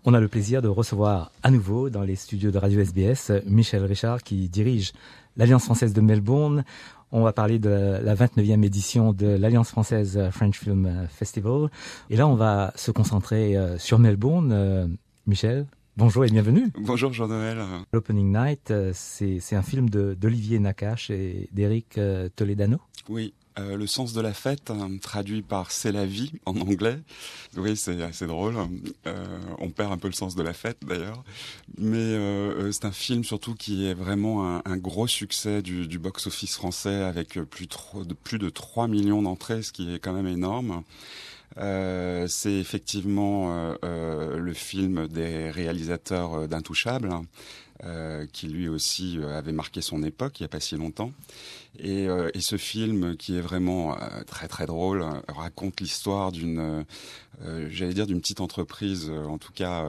On a le plaisir de recevoir à nouveau dans les studios de Radio SBS Michel Richard qui dirige l'Alliance française de Melbourne. On va parler de la 29e édition de l'Alliance française French Film Festival. Et là, on va se concentrer sur Melbourne. Michel, bonjour et bienvenue. Bonjour Jean-Noël. L'Opening Night, c'est un film d'Olivier Nakache et d'Éric Toledano. Oui. Le sens de la fête, traduit par C'est la vie en anglais. Oui, c'est assez drôle. On perd un peu le sens de la fête d'ailleurs. Mais c'est un film surtout qui est vraiment un gros succès du box-office français avec plus de 3 millions d'entrées, ce qui est quand même énorme. C'est effectivement le film des réalisateurs d'Intouchables, qui lui aussi avait marqué son époque il n'y a pas si longtemps. Et ce film, qui est vraiment très très drôle, raconte l'histoire d'une petite entreprise, en tout cas,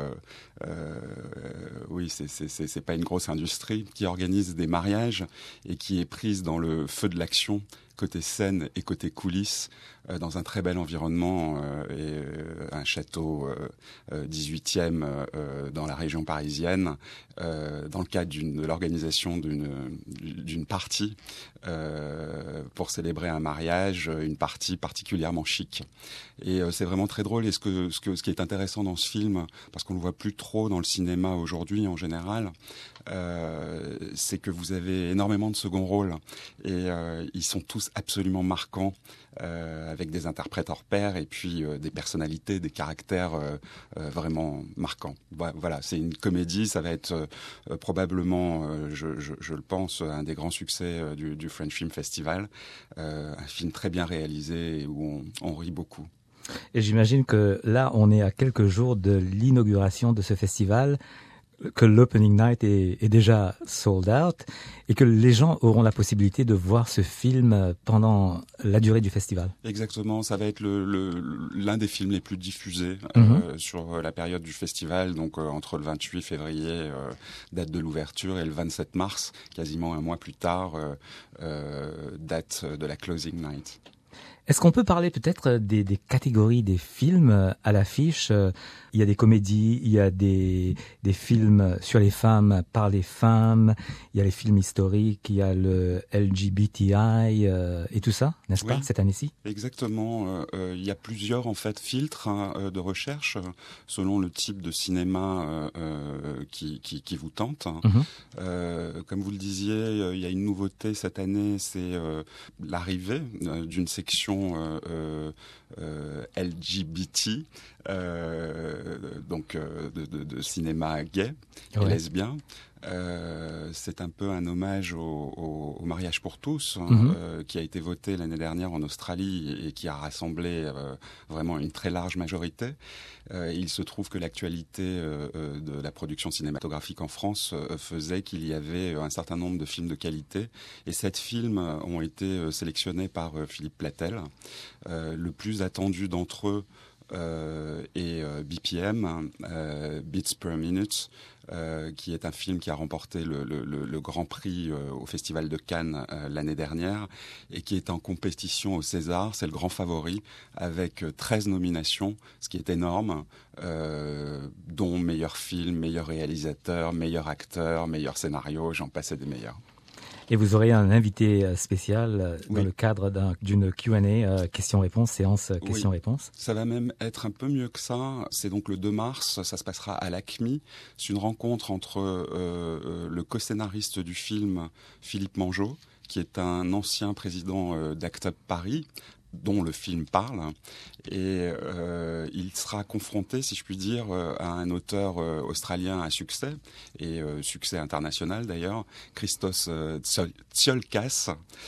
oui, c'est pas une grosse industrie, qui organise des mariages et qui est prise dans le feu de l'action, côté scène et côté coulisses, dans un très bel environnement, un château 18e dans la région parisienne, dans le cadre de l'organisation d'une partie pour célébrer un mariage, une partie particulièrement chic. Et c'est vraiment très drôle. Et ce qui est intéressant dans ce film, parce qu'on le voit plus trop dans le cinéma aujourd'hui en général, c'est que vous avez énormément de second rôles et ils sont tous absolument marquants, avec des interprètes hors pair et puis des personnalités, des caractères vraiment marquants. Voilà, c'est une comédie, ça va être probablement, je le pense, un des grands succès du French Film Festival. Un film très bien réalisé où on rit beaucoup. Et j'imagine que là, on est à quelques jours de l'inauguration de ce festival, que l'Opening Night est déjà sold out et que les gens auront la possibilité de voir ce film pendant la durée du festival. Exactement, ça va être l'un des films les plus diffusés sur la période du festival, donc entre le 28 février, date de l'ouverture, et le 27 mars, quasiment un mois plus tard, date de la closing night. Est-ce qu'on peut parler peut-être des catégories des films à l'affiche? Il y a des comédies, il y a des films sur les femmes par les femmes, il y a les films historiques, il y a le LGBTI et tout ça, n'est-ce pas, cette année-ci? Exactement. Il y a plusieurs en fait filtres de recherche selon le type de cinéma qui vous tente. Comme vous le disiez, il y a une nouveauté cette année, c'est l'arrivée d'une section LGBT, donc de cinéma gay et lesbien. C'est un peu un hommage au mariage pour tous, qui a été voté l'année dernière en Australie et qui a rassemblé vraiment une très large majorité. Il se trouve que l'actualité de la production cinématographique en France faisait qu'il y avait un certain nombre de films de qualité, et 7 films ont été sélectionnés par Philippe Platel. Le plus attendu d'entre eux est BPM, Beats Per Minute, qui est un film qui a remporté le Grand Prix au Festival de Cannes l'année dernière et qui est en compétition au César. C'est le grand favori avec 13 nominations, ce qui est énorme, dont meilleur film, meilleur réalisateur, meilleur acteur, meilleur scénario, j'en passe des meilleurs. Et vous aurez un invité spécial dans le cadre d'une Q&A, questions-réponses, séance questions-réponses. Ça va même être un peu mieux que ça. C'est donc le 2 mars, ça se passera à l'ACMI. C'est une rencontre entre le co-scénariste du film, Philippe Mangeot, qui est un ancien président d'Act Up Paris, dont le film parle, et il sera confronté, si je puis dire, à un auteur australien à succès, et succès international d'ailleurs, Christos Tsiolkas,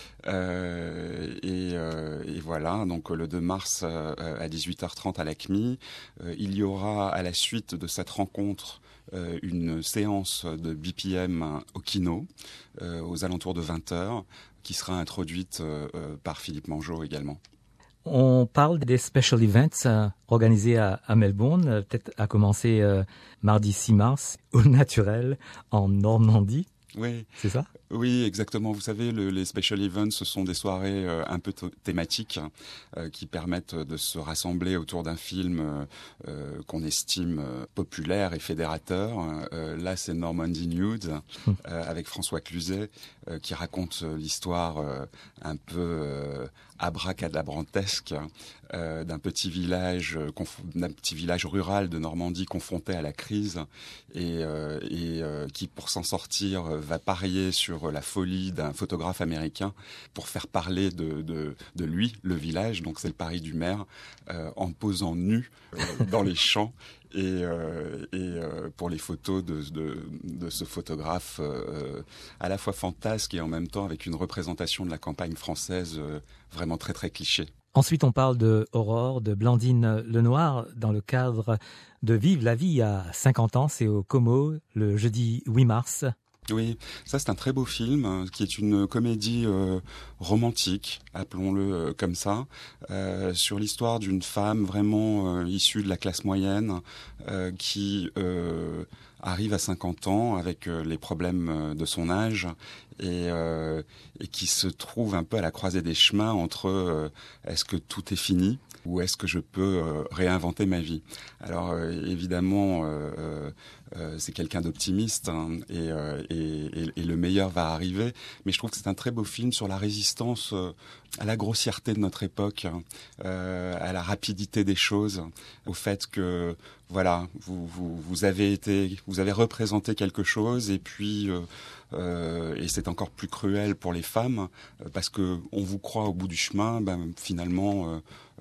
et voilà, donc le 2 mars à 18h30 à l'ACMI, il y aura à la suite de cette rencontre une séance de BPM au Kino, aux alentours de 20h, qui sera introduite par Philippe Mangeot également. On parle des special events organisés à Melbourne, peut-être à commencer mardi 6 mars, au Naturel, en Normandie. Oui. C'est ça? Oui, exactement. Vous savez, les special events, ce sont des soirées un peu thématiques qui permettent de se rassembler autour d'un film qu'on estime populaire et fédérateur. Là, c'est Normandy Nude avec François Cluzet qui raconte l'histoire un peu abracadabrantesque d'un petit village rural de Normandie confronté à la crise et qui, pour s'en sortir, va parier sur la folie d'un photographe américain pour faire parler de lui, le village. Donc c'est le pari du maire, en posant nu dans les champs. Et pour les photos de ce photographe à la fois fantasque et en même temps avec une représentation de la campagne française vraiment très très cliché. Ensuite, on parle de Aurore, de Blandine Lenoir, dans le cadre de Vive la vie à 50 ans. C'est au Como, le jeudi 8 mars. Oui, ça c'est un très beau film qui est une comédie romantique, appelons-le comme ça, sur l'histoire d'une femme vraiment issue de la classe moyenne qui arrive à 50 ans avec les problèmes de son âge et qui se trouve un peu à la croisée des chemins entre est-ce que tout est fini ou est-ce que je peux réinventer ma vie. Alors évidemment c'est quelqu'un d'optimiste et le meilleur va arriver, mais je trouve que c'est un très beau film sur la résistance à la grossièreté de notre époque, à la rapidité des choses, au fait que voilà, vous avez représenté quelque chose et puis et c'est encore plus cruel pour les femmes parce que on vous croit au bout du chemin, finalement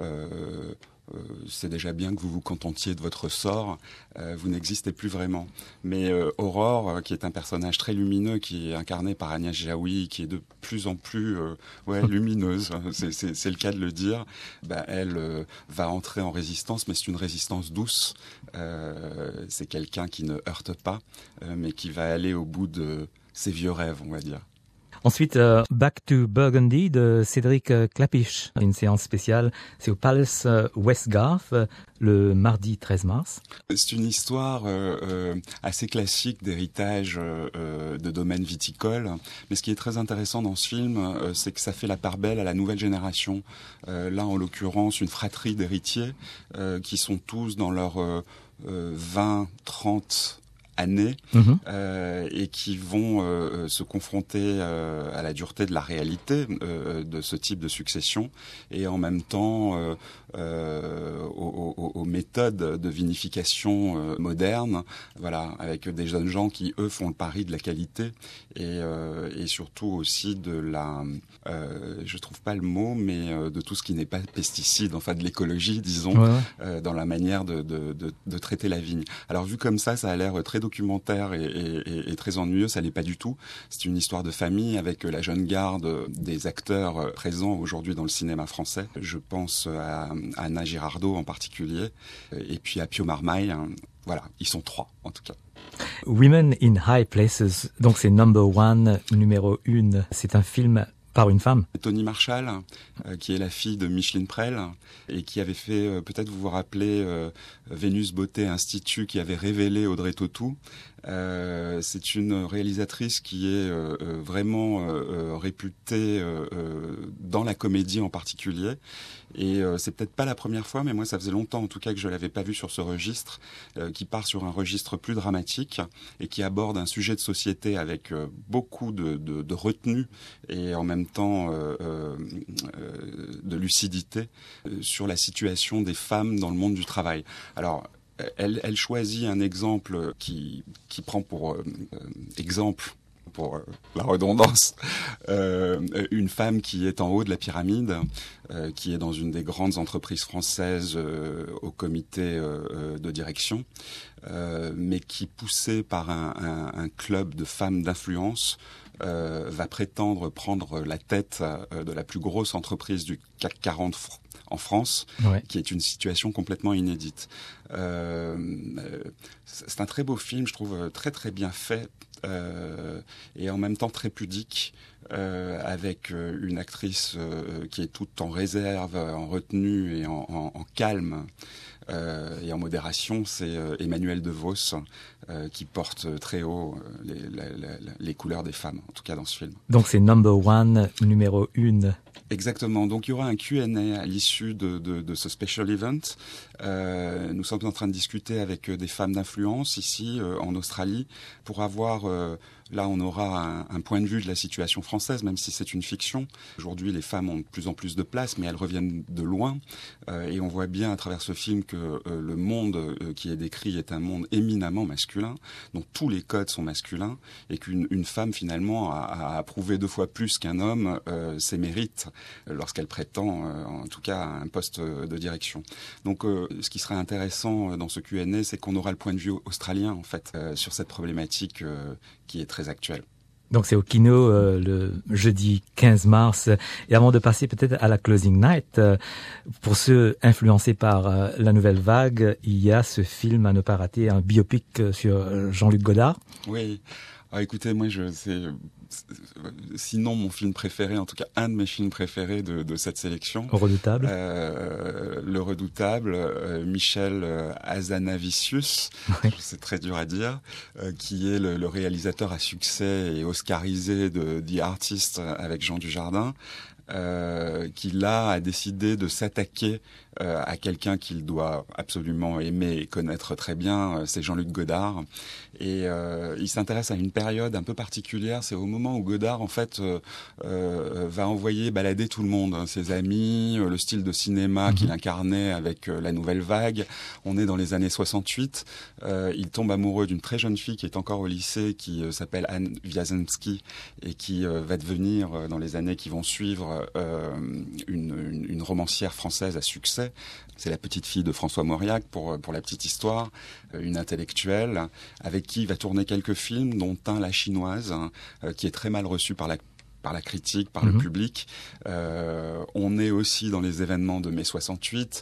c'est déjà bien que vous vous contentiez de votre sort, vous n'existez plus vraiment. Mais Aurore, qui est un personnage très lumineux, qui est incarné par Agnès Jaoui, qui est de plus en plus lumineuse, c'est le cas de le dire, elle va entrer en résistance, mais c'est une résistance douce. C'est quelqu'un qui ne heurte pas, mais qui va aller au bout de ses vieux rêves, on va dire. Ensuite, Back to Burgundy de Cédric Klapisch, une séance spéciale, c'est au Palace Westgarth le mardi 13 mars. C'est une histoire assez classique d'héritage de domaine viticole, mais ce qui est très intéressant dans ce film, c'est que ça fait la part belle à la nouvelle génération. Là, en l'occurrence, une fratrie d'héritiers qui sont tous dans leurs 20, 30 années et qui vont se confronter à la dureté de la réalité de ce type de succession et en même temps aux méthodes de vinification modernes, voilà, avec des jeunes gens qui eux font le pari de la qualité et surtout aussi de la je trouve pas le mot, mais de tout ce qui n'est pas pesticide, enfin de l'écologie, disons, dans la manière de traiter la vigne. Alors vu comme ça a l'air très documentaire et très ennuyeux, ça l'est pas du tout. C'est une histoire de famille avec la jeune garde des acteurs présents aujourd'hui dans le cinéma français. Je pense à Anna Girardot en particulier, et puis à Pio Marmaille. Voilà, ils sont 3 en tout cas. Women in High Places, donc c'est numéro 1, c'est un film par une femme. Tony Marshall, qui est la fille de Micheline Prel et qui avait fait, peut-être vous vous rappelez, Vénus Beauté Institut, qui avait révélé Audrey Tautou. C'est une réalisatrice qui est vraiment réputée dans la comédie en particulier. Et c'est peut-être pas la première fois, mais moi ça faisait longtemps en tout cas que je l'avais pas vue sur ce registre, qui part sur un registre plus dramatique et qui aborde un sujet de société avec beaucoup de retenue et en même temps de lucidité sur la situation des femmes dans le monde du travail. Alors elle choisit un exemple qui prend pour exemple, pour la redondance, une femme qui est en haut de la pyramide, qui est dans une des grandes entreprises françaises au comité de direction, mais qui, poussée par un club de femmes d'influence, va prétendre prendre la tête de la plus grosse entreprise du CAC 40 en France, qui est une situation complètement inédite. C'est un très beau film, je trouve très très bien fait, et en même temps très pudique, avec une actrice qui est toute en réserve, en retenue et en calme. Et en modération, c'est Emmanuel DeVos qui porte très haut les couleurs des femmes, en tout cas dans ce film. Donc c'est number one, numéro 1. Exactement. Donc il y aura un Q&A à l'issue de ce special event. Nous sommes en train de discuter avec des femmes d'influence ici en Australie pour avoir... Là, on aura un point de vue de la situation française, même si c'est une fiction. Aujourd'hui, les femmes ont de plus en plus de place, mais elles reviennent de loin. Et on voit bien à travers ce film que le monde qui est décrit est un monde éminemment masculin, dont tous les codes sont masculins, et qu'une femme, finalement, a prouvé 2 fois plus qu'un homme ses mérites lorsqu'elle prétend, en tout cas, à un poste de direction. Donc, ce qui serait intéressant dans ce Q&A, c'est qu'on aura le point de vue australien, en fait, sur cette problématique qui est très actuelle. Donc c'est au Kino le jeudi 15 mars. Et avant de passer peut-être à la closing night, pour ceux influencés par la nouvelle vague, il y a ce film à ne pas rater, un biopic sur Jean-Luc Godard. Oui. Alors, écoutez, moi, sinon mon film préféré, en tout cas un de mes films préférés de cette sélection. Redoutable. Le Redoutable, Michel Hazanavicius, c'est très dur à dire, qui est le réalisateur à succès et oscarisé de The Artist avec Jean Dujardin. Qui là a décidé de s'attaquer à quelqu'un qu'il doit absolument aimer et connaître très bien, c'est Jean-Luc Godard. Et il s'intéresse à une période un peu particulière, c'est au moment où Godard en fait va envoyer balader tout le monde, hein, ses amis, le style de cinéma qu'il incarnait avec la nouvelle vague. On est dans les années 68, il tombe amoureux d'une très jeune fille qui est encore au lycée, qui s'appelle Anne Wiazemski et qui va devenir dans les années qui vont suivre une romancière française à succès. C'est la petite fille de François Mauriac, pour la petite histoire, une intellectuelle, avec qui il va tourner quelques films, dont un La Chinoise, qui est très mal reçu par la critique, par le public. On est aussi dans les événements de mai 68.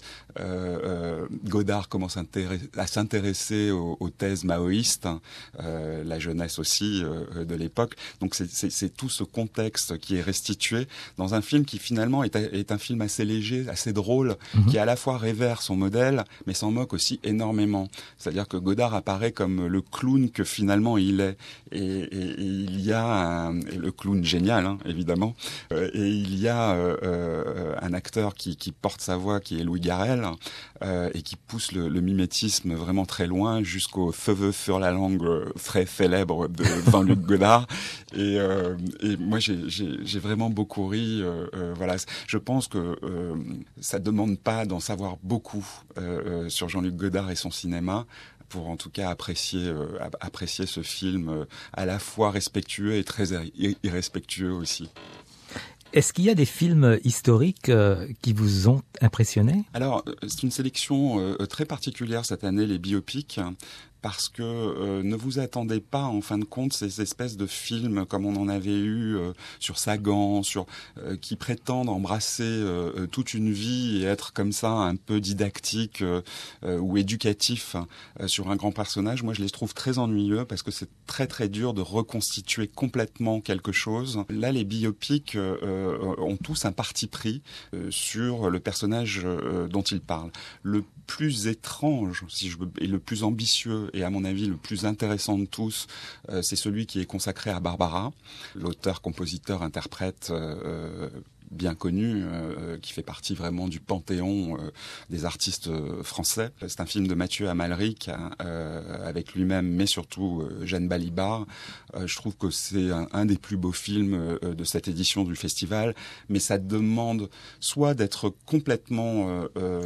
Godard commence à s'intéresser aux thèses maoïstes, la jeunesse aussi de l'époque. Donc c'est tout ce contexte qui est restitué dans un film qui finalement est un film assez léger, assez drôle, qui à la fois révère son modèle, mais s'en moque aussi énormément. C'est-à-dire que Godard apparaît comme le clown que finalement il est. Et il y a le clown génial, hein, évidemment. Et il y a un acteur qui porte sa voix, qui est Louis Garrel, et qui pousse le mimétisme vraiment très loin jusqu'au feu sur la langue très célèbre de Jean-Luc Godard. Et moi, j'ai vraiment beaucoup ri. Voilà, je pense que ça demande pas d'en savoir beaucoup sur Jean-Luc Godard et son cinéma, pour en tout cas apprécier ce film à la fois respectueux et très irrespectueux aussi. Est-ce qu'il y a des films historiques qui vous ont impressionné ? Alors, c'est une sélection très particulière cette année, les biopics. Parce que ne vous attendez pas, en fin de compte, ces espèces de films comme on en avait eu sur Sagan, qui prétendent embrasser toute une vie et être comme ça un peu didactique ou éducatif sur un grand personnage. Moi, je les trouve très ennuyeux parce que c'est très très dur de reconstituer complètement quelque chose. Là, les biopics ont tous un parti pris sur le personnage dont ils parlent. Le plus étrange, et le plus ambitieux, et à mon avis le plus intéressant de tous, c'est celui qui est consacré à Barbara, l'auteur, compositeur, interprète bien connu, qui fait partie vraiment du panthéon des artistes français. C'est un film de Mathieu Amalric, avec lui-même, mais surtout Jeanne Balibar. Je trouve que c'est un des plus beaux films de cette édition du festival, mais ça demande soit d'être complètement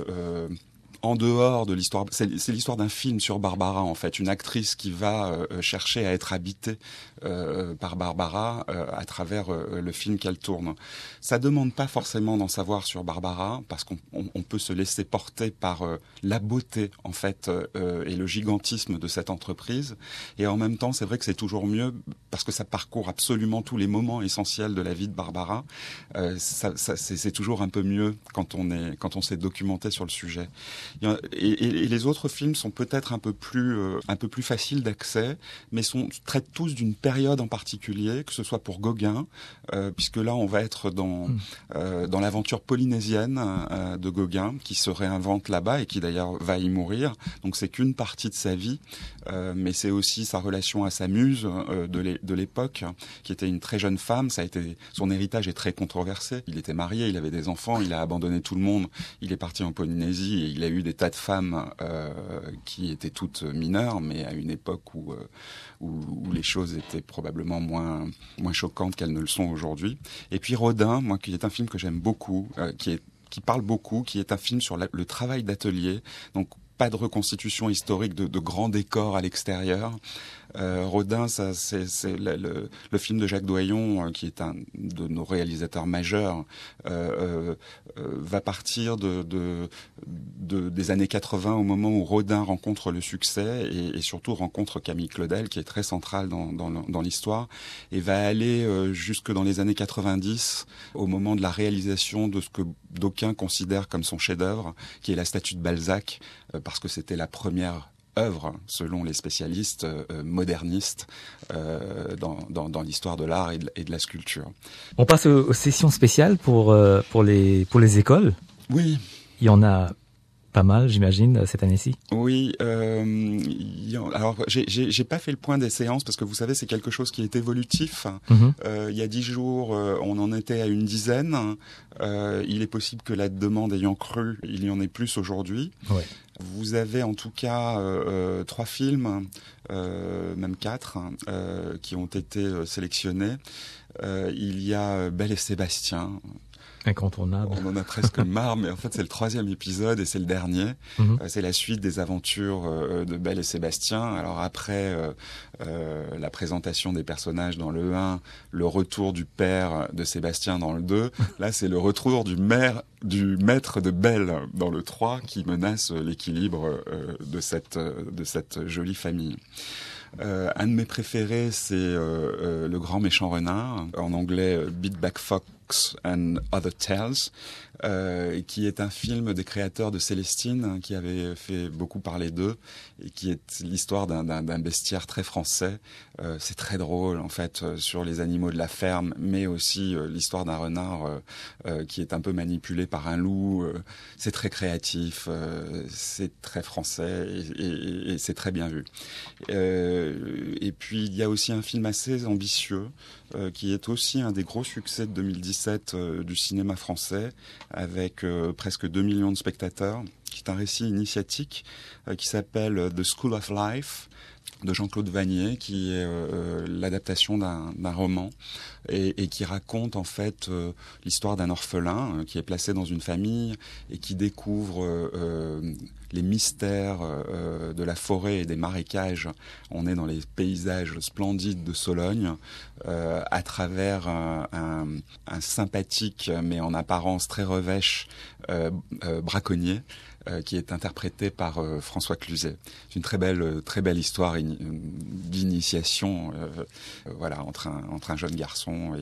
en dehors de l'histoire. C'est l'histoire d'un film sur Barbara, en fait, une actrice qui va chercher à être habitée par Barbara à travers le film qu'elle tourne. Ça demande pas forcément d'en savoir sur Barbara, parce qu'on peut se laisser porter par la beauté, en fait, et le gigantisme de cette entreprise. Et en même temps, c'est vrai que c'est toujours mieux, parce que ça parcourt absolument tous les moments essentiels de la vie de Barbara. C'est toujours un peu mieux quand on s'est documenté sur le sujet. Et les autres films sont peut-être un peu plus faciles d'accès, mais traitent tous d'une période en particulier, que ce soit pour Gauguin, puisque là on va être dans l'aventure polynésienne de Gauguin, qui se réinvente là-bas et qui d'ailleurs va y mourir. Donc c'est qu'une partie de sa vie, mais c'est aussi sa relation à sa muse de l'époque, qui était une très jeune femme. Son héritage est très controversé. Il était marié, il avait des enfants, il a abandonné tout le monde, il est parti en Polynésie et il a eu des tas de femmes qui étaient toutes mineures, mais à une époque où les choses étaient probablement moins choquantes qu'elles ne le sont aujourd'hui. Et puis Rodin, moi, qui est un film que j'aime beaucoup, qui parle beaucoup, qui est un film sur le travail d'atelier, donc pas de reconstitution historique de grands décors à l'extérieur. Rodin, c'est le film de Jacques Doyon, qui est un de nos réalisateurs majeurs, va partir des années 80, au moment où Rodin rencontre le succès et surtout rencontre Camille Claudel, qui est très centrale dans l'histoire, et va aller jusque dans les années 90, au moment de la réalisation de ce que d'aucuns considèrent comme son chef-d'œuvre, qui est la statue de Balzac, parce que c'était la première œuvre, selon les spécialistes modernistes, dans l'histoire de l'art et de la sculpture. On passe aux sessions spéciales pour les écoles. Oui. Il y en a pas mal, j'imagine, cette année-ci. Oui. Alors, j'ai pas fait le point des séances parce que vous savez, c'est quelque chose qui est évolutif. Il y a 10 jours, on en était à une dizaine. Il est possible que la demande ayant cru, il y en ait plus aujourd'hui. Ouais. Vous avez en tout cas 3 films, même 4, qui ont été sélectionnés. Il y a Belle et Sébastien. Incontournable. On en a presque marre, mais en fait c'est le 3e épisode et c'est le dernier. C'est la suite des aventures de Belle et Sébastien. Alors après la présentation des personnages dans le 1, le retour du père de Sébastien dans le 2, là c'est le retour du maître de Belle dans le 3 qui menace l'équilibre de cette jolie famille. Un de mes préférés, c'est Le Grand Méchant Renard, en anglais Beat Back Fox and Other Tales, qui est un film des créateurs de Célestine, qui avait fait beaucoup parler d'eux, et qui est l'histoire d'un bestiaire très français. C'est très drôle, en fait, sur les animaux de la ferme, mais aussi l'histoire d'un renard qui est un peu manipulé par un loup. C'est très créatif, c'est très français, et c'est très bien vu. Et puis, il y a aussi un film assez ambitieux, qui est aussi un des gros succès de 2017 du cinéma français, avec presque 2 millions de spectateurs, qui est un récit initiatique qui s'appelle The School of Life, de Jean-Claude Vanier, qui est l'adaptation d'un roman et qui raconte en fait l'histoire d'un orphelin qui est placé dans une famille et qui découvre les mystères de la forêt et des marécages. On est dans les paysages splendides de Sologne à travers un sympathique mais en apparence très revêche braconnier qui est interprété par François Cluzet. C'est une très belle histoire d'initiation, voilà, entre un jeune garçon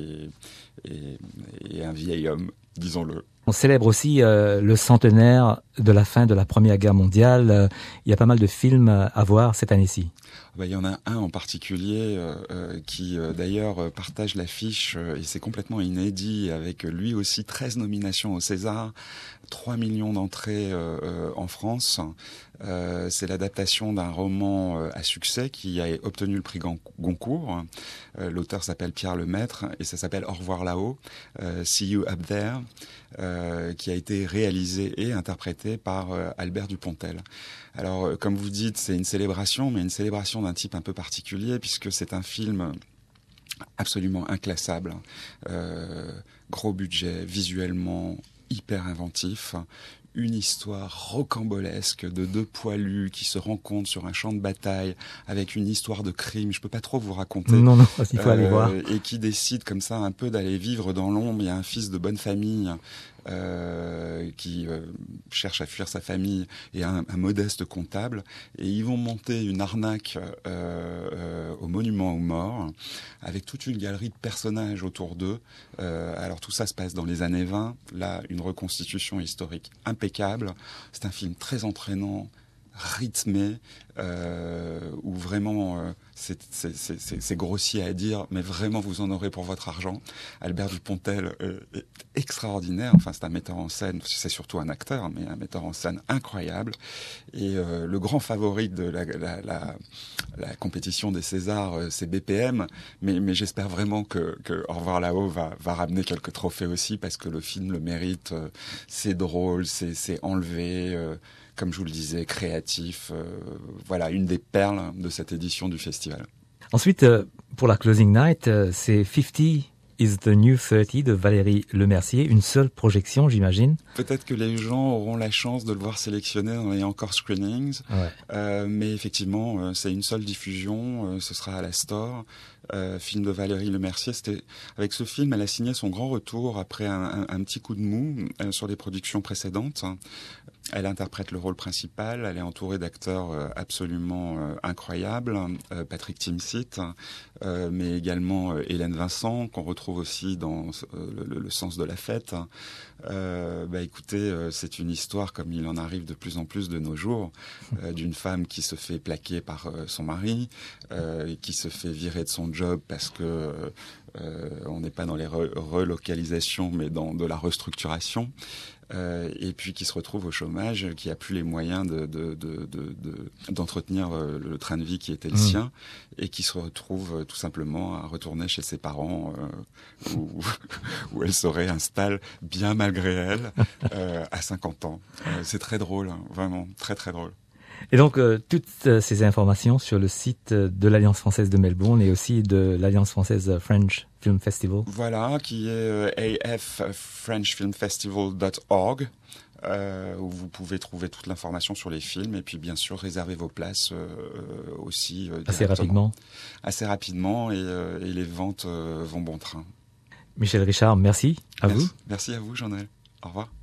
et un vieil homme, disons-le. On célèbre aussi le centenaire de la fin de la Première Guerre mondiale. Il y a pas mal de films à voir cette année-ci. Il y en a un en particulier qui d'ailleurs partage l'affiche et c'est complètement inédit, avec lui aussi 13 nominations au César, 3 millions d'entrées en France. C'est l'adaptation d'un roman à succès qui a obtenu le prix Goncourt. L'auteur s'appelle Pierre Lemaître et ça s'appelle Au revoir là-haut, See You Up There, qui a été réalisé et interprété par Albert Dupontel. Alors, comme vous dites, c'est une célébration, mais une célébration d'un type un peu particulier, puisque c'est un film absolument inclassable, gros budget, visuellement hyper inventif, une histoire rocambolesque de 2 poilus qui se rencontrent sur un champ de bataille avec une histoire de crime. Je peux pas trop vous raconter. Non, il faut aller voir. Et qui décide comme ça un peu d'aller vivre dans l'ombre. Il y a un fils de bonne famille qui cherche à fuir sa famille, et un modeste comptable, et ils vont monter une arnaque au monument aux morts, avec toute une galerie de personnages autour d'eux. Alors tout ça se passe dans les années 20, là une reconstitution historique impeccable. C'est un film très entraînant, rythmé, où vraiment c'est grossier à dire, mais vraiment vous en aurez pour votre argent. Albert Dupontel est extraordinaire. Enfin, c'est un metteur en scène, c'est surtout un acteur, mais un metteur en scène incroyable. Et le grand favori de la compétition des Césars, c'est BPM, mais j'espère vraiment que Au revoir là-haut va ramener quelques trophées aussi, parce que le film le mérite. C'est drôle, c'est enlevé, comme je vous le disais, créatif. Voilà, une des perles de cette édition du festival. Ensuite, pour la Closing Night, c'est 50 is the New 30 de Valérie Lemercier. Une seule projection, j'imagine. Peut-être que les gens auront la chance de le voir sélectionné dans les encore screenings. Ouais. Mais effectivement, c'est une seule diffusion. Ce sera à la Store. Film de Valérie Lemercier. Avec ce film, elle a signé son grand retour après un petit coup de mou sur les productions précédentes. Elle interprète le rôle principal. Elle est entourée d'acteurs absolument incroyables. Patrick Timsit, mais également Hélène Vincent, qu'on retrouve aussi dans le sens de la fête. Écoutez, c'est une histoire, comme il en arrive de plus en plus de nos jours, d'une femme qui se fait plaquer par son mari, qui se fait virer de son job parce que on n'est pas dans les relocalisations, mais dans de la restructuration. Et puis qui se retrouve au chômage, qui a plus les moyens d'entretenir le train de vie qui était le sien, et qui se retrouve tout simplement à retourner chez ses parents, où elle se réinstalle bien malgré elle à 50 ans. C'est très drôle, hein, vraiment très très drôle. Et donc, toutes ces informations sur le site de l'Alliance française de Melbourne et aussi de l'Alliance française French Film Festival. Voilà, qui est affrenchfilmfestival.org, où vous pouvez trouver toute l'information sur les films et puis bien sûr réserver vos places aussi. Assez rapidement. Assez rapidement, et les ventes vont bon train. Michel Richard, merci à vous. Merci à vous, Jean-Noël. Au revoir.